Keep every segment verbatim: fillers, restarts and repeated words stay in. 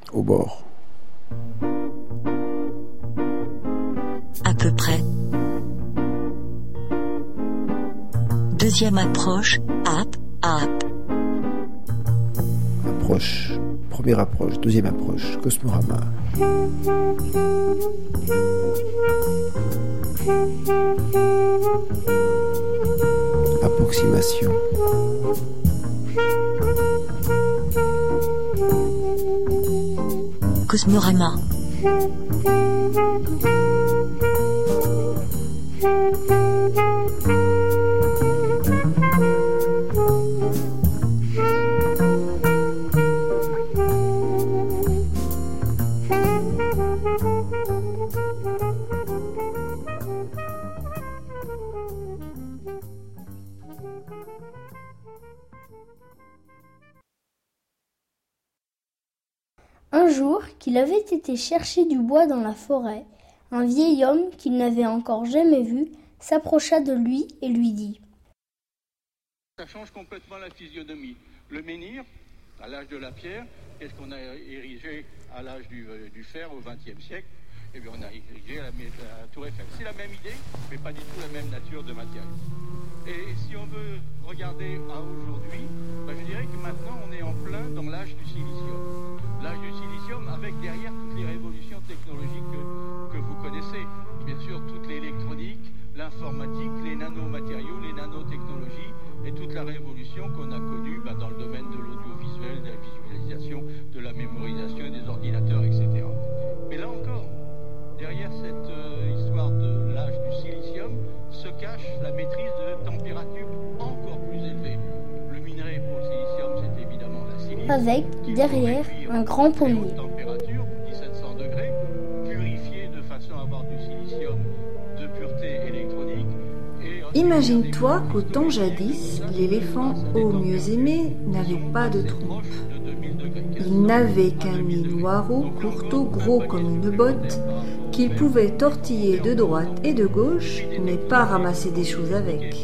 Au bord. À peu près. Deuxième approche, up, up. Approche. Première approche. Deuxième approche. Cosmorama. Approximation. Cosmorama. Un jour qu'il avait été chercher du bois dans la forêt, un vieil homme qu'il n'avait encore jamais vu s'approcha de lui et lui dit : Ça change complètement la physionomie. Le menhir, à l'âge de la pierre, qu'est-ce qu'on a érigé à l'âge du, euh, du fer au vingtième siècle ? Eh bien, on a érigé la, la tour Eiffel. C'est la même idée, mais pas du tout la même nature de matériaux. Et si on veut regarder à aujourd'hui, ben je dirais que maintenant on est en plein dans l'âge du silicium. L'âge du silicium avec derrière toutes les révolutions technologiques que, que vous connaissez. Bien sûr, toute l'électronique, l'informatique, les nanomatériaux, les nanotechnologies et toute la révolution qu'on a connue ben, dans le domaine de l'audiovisuel, de la visualisation, de la mémorisation des ordinateurs, et cetera. Mais là encore, derrière cette euh, histoire de l'âge du silicium se cache la maîtrise de températures encore plus élevées. Le minerai pour le silicium, c'est évidemment la silice. Avec, derrière, un grand pommier. Température, dix-sept cents degrés, purifié de façon à avoir du silicium de pureté électronique. Et imagine-toi qu'au temps jadis, l'éléphant, ô mieux aimé, n'avait pas de trompe. Il n'avait qu'un nez noireau, courteau, gros comme une botte, qu'il pouvait tortiller de droite et de gauche, mais pas ramasser des choses avec.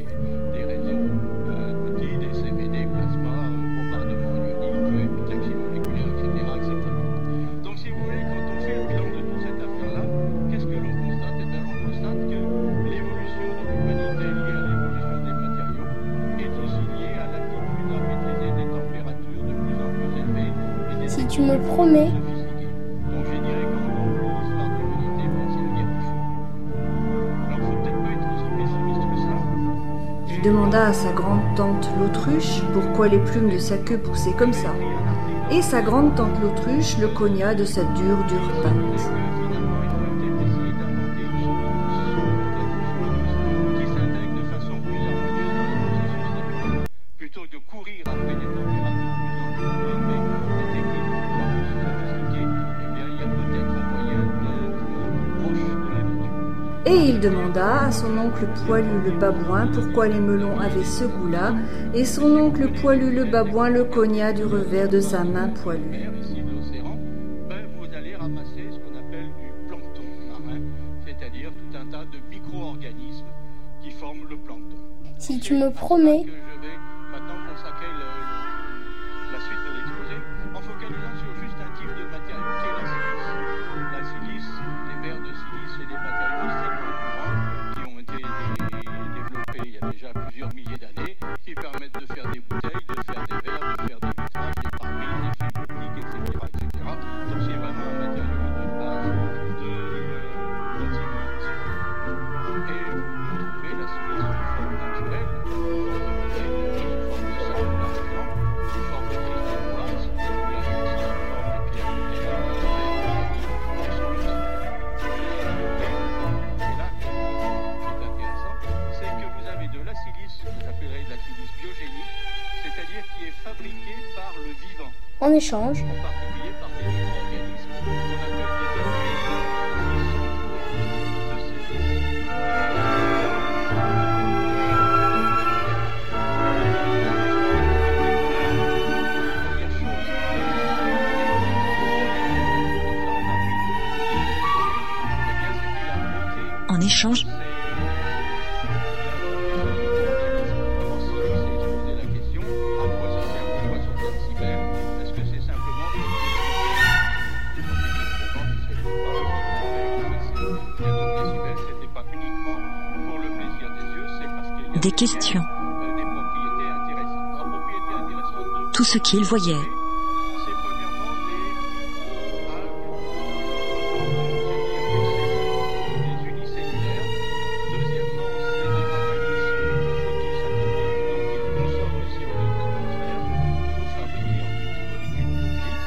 Si tu me promets, il demanda à sa grande-tante l'autruche pourquoi les plumes de sa queue poussaient comme ça. Et sa grande-tante l'autruche le cogna de sa dure, dure patte. Plutôt de courir après des températures de plus en plus élevées, des techniques sophistiquées, eh bien, il y a peut-être moyen d'être proche de la nature. Et il demanda à son oncle poilu le babouin pourquoi les melons avaient ce goût-là, et son oncle poilu le babouin le cogna du revers de sa main poilue. Ici de l'océan, ben, vous allez ramasser ce qu'on appelle du plancton marin, c'est-à-dire tout un tas de micro-organismes qui forment le plancton. si tu me promets, Que je vais maintenant consacrer le, le, la suite de l'exposé en focalisant sur juste un type de matériau qui est la silice. La silice, des verres de silice et des matériaux extrêmement courants qui ont été dé- développés il y a déjà plusieurs milliers d'années, qui permettent de faire des bouteilles, de faire des verres, de faire des vitrages, des pare-brises, des fils optiques, et cetera, et cetera. Donc c'est vraiment un matériau de base de euh, notre civilisation. Et vous trouvez la silice sous forme naturelle, sous forme de bouteille, sous forme de sable, par exemple, sous forme de cristal de quartz, vous l'avez aussi sous forme de pierre de terre, de verre, de granit, de solution. Et là, ce qui est intéressant, c'est que vous avez de la silice, que j'appellerais de la silice biogénique, c'est-à-dire qui est fabriquée par le vivant, en échange, en particulier par des micro-organismes qu'on appelle des organismes qui sont de silice. Première chose, En échange, des questions. euh, des propriétés intéressantes. Alors, propriétés intéressantes de Tout ce qu'il voyait. c'est premièrement des micro-algues, des unicellulaires. Deuxièmement, c'est des organismes photosynthètiques, donc ils consomment le C O deux de l'atmosphère. Il faut fabriquer en fait des molécules biologiques.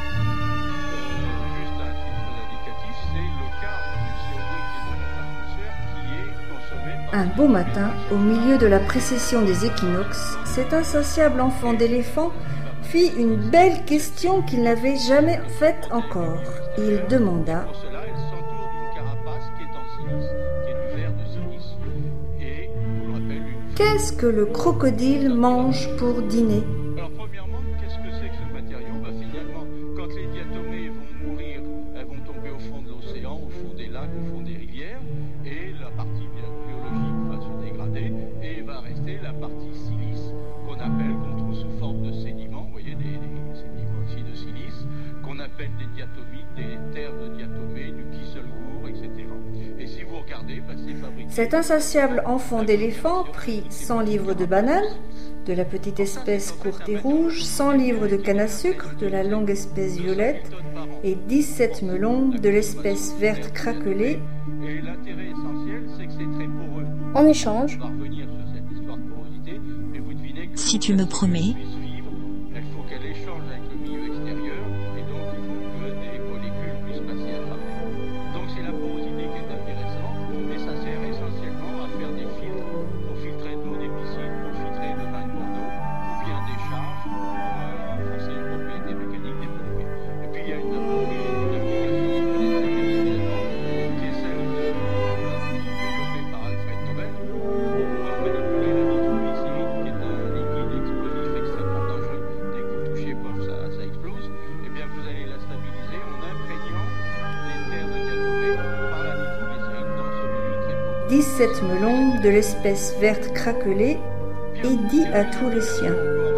Euh, juste à titre indicatif, c'est le quart du C O deux qui est dans notre atmosphère qui est consommé par Un beau matin, au milieu de la précession des équinoxes, cet insatiable enfant d'éléphant fit une belle question qu'il n'avait jamais faite encore. Il demanda Pour cela, elle s'entoure d'une carapace qui est en silice, qui est du verre de silice, et on l'appelle une. « Qu'est-ce que le crocodile mange pour dîner ?» Alors premièrement, qu'est-ce que c'est que ce matériau? Bah, finalement, quand les diatomées vont mourir, elles vont tomber au fond de l'océan, au fond des lacs, au fond des rivières, et la partie bi- biologique va se dégrader, et il va rester la partie silice, qu'on appelle, qu'on trouve sous forme de sédiments, vous voyez, des, des sédiments aussi de silice, qu'on appelle des diatomites, des terres de diatomées, du Kieselguhr, et cetera. Et si vous regardez, bah, c'est fabriqué... Cet insatiable enfant d'éléphant prit cent livres de bananes, de la petite espèce courte et rouge, cent livres de canne à sucre, de la longue espèce violette, et dix-sept melons de l'espèce verte craquelée. Et l'intérêt essentiel, c'est que c'est très poreux. En échange, On va revenir sur cette histoire de porosité, mais vous devinez que Si pour tu que me la promets. cellule puisse vivre, il faut qu'elle échange avec le milieu extérieur, et donc il faut que des molécules puissent passer à travers. Donc c'est la porosité qui est intéressante, mais ça sert essentiellement à faire des filtres, pour filtrer de l'eau des piscines, pour filtrer le vin de Bordeaux, ou bien des charges, pour euh, renforcer les propriétés mécaniques des polymères. Et puis il y a une, une, une application que vous connaissez évidemment, qui est celle de, développée par Alfred Nobel, pour pouvoir manipuler la nitroglycérine, qui est un liquide explosif extrêmement dangereux. Dès que vous touchez, pof, ça, ça explose. Et bien vous allez la stabiliser en imprégnant les terres de diatomée par la nitroglycérine dans ce milieu très poreux. dix-sept melons de l'espèce verte craquelée, et dit à tous les siens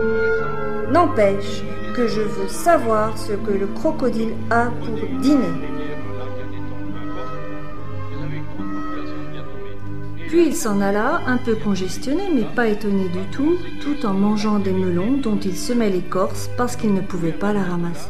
« N'empêche que je veux savoir ce que le crocodile a pour dîner. » Puis il s'en alla, un peu congestionné, mais pas étonné du tout, tout en mangeant des melons dont il semait l'écorce parce qu'il ne pouvait pas la ramasser.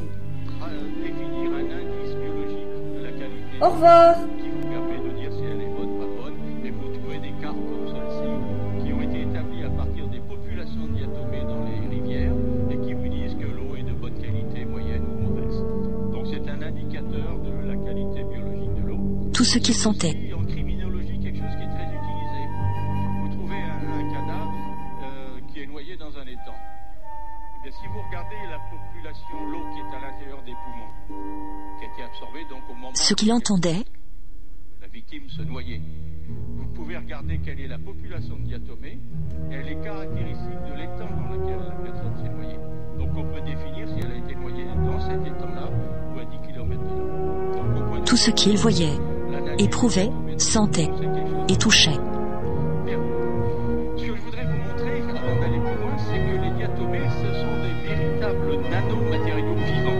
Au revoir! Qui vous permet de dire si elle est bonne ou pas bonne, et vous trouvez des cartes comme celle-ci qui ont été établies à partir des populations de diatomées dans les rivières et qui vous disent que l'eau est de bonne qualité, moyenne ou mauvaise. Donc c'est un indicateur de la qualité biologique de l'eau. Tout ce qu'il sentait. Et en criminologie, quelque chose qui est très utilisé. Vous trouvez un, un cadavre euh, qui est noyé dans un étang. Eh bien, si vous regardez la population, l'eau qui est à l'intérieur des poumons, qui a été absorbée donc au moment Ce qu'il entendait. la victime se noyait. Vous pouvez regarder quelle est la population de diatomées, et elle est caractéristique de l'étang dans lequel la personne s'est noyée. Donc on peut définir si elle a été noyée dans cet étang-là ou à dix kilomètres de là. Donc, au point de Tout ce qu'il voyait, l'analyse éprouvait, des sentait c'est quelque chose et touchait. Bien. Ce que je voudrais vous montrer, avant d'aller plus loin, c'est que les diatomées, ce sont des véritables nanomatériaux vivants.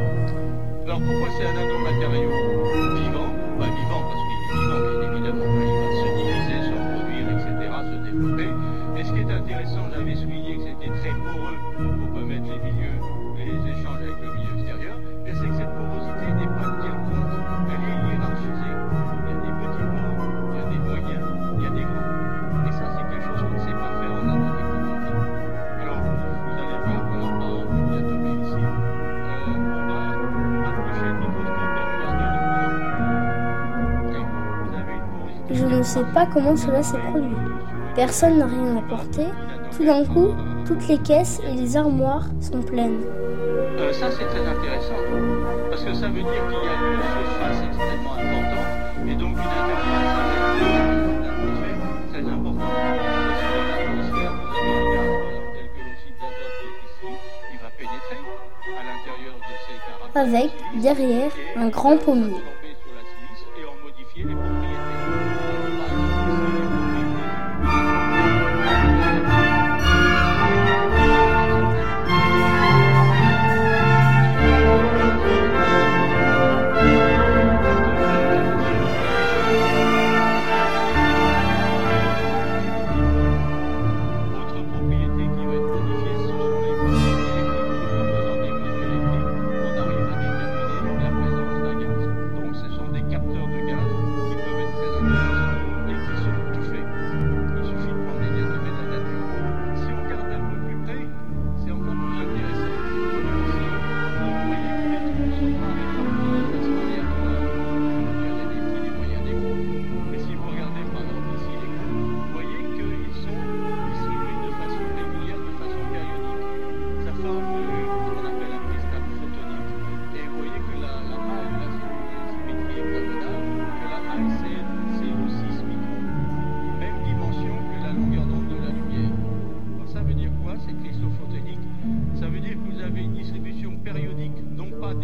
Alors pourquoi c'est un nanomatériau vivant? Bah, vivant parce qu'il est vivant, bien évidemment. Il va se diviser, se reproduire, et cetera, se développer. Et ce qui est intéressant, j'avais souligné que c'était très poreux pour permettre les milieux, les échanges avec le milieu extérieur, et c'est que cette porosité n'est pas quelconque, elle est hiérarchisée. Il y a des petits poros, il y a des moyens, il y a des grands. Et ça, c'est quelque chose qu'on ne sait pas faire en nanotechnologie. Alors, vous allez voir, voilà, par exemple, une diatomée ici. Euh, on va approcher le microscope et regarder de plus en plus. Et vous avez une porosité. je ne sais pas comment cela s'est produit. Personne n'a rien apporté. Tout d'un coup, toutes les caisses et les armoires sont pleines. Euh, ça, c'est très intéressant, parce que ça veut dire qu'il y a une surface extrêmement importante, et donc une interface avec l'atmosphère très importante. Parce que l'atmosphère, vous avez un gaz, par exemple, tel que l'oxyde d'azote qui est ici, il va pénétrer à l'intérieur de ces carapaces. Avec, derrière, un grand pommier. Tomber sur la silice et en modifier les propriétés. Alors, par exemple, ici, les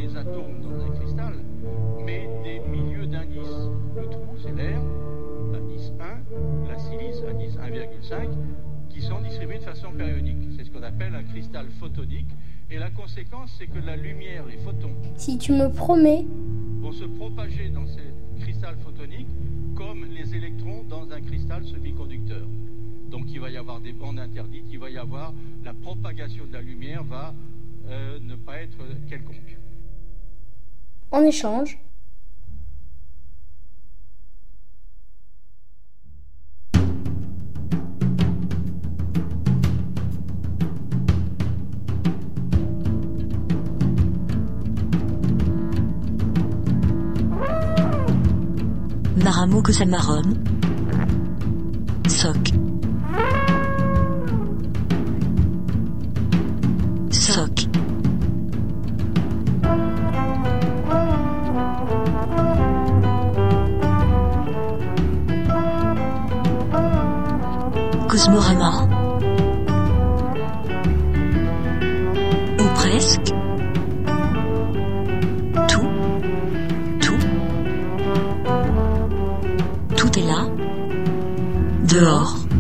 des atomes dans un cristal, mais des milieux d'indices. Le trou, c'est l'air, l'indice un, la silice, indice un virgule cinq, qui sont distribués de façon périodique. C'est ce qu'on appelle un cristal photonique. Et la conséquence, c'est que la lumière, les photons, Si tu me promets, vont se propager dans ces cristals photoniques comme les électrons dans un cristal semi-conducteur. Donc il va y avoir des bandes interdites, il va y avoir la propagation de la lumière va euh, ne pas être quelconque. en échange, Maramo Kosamarom, Soc. Soc. Cosmorama. Ou presque. Tout. Tout. Tout est là. Dehors.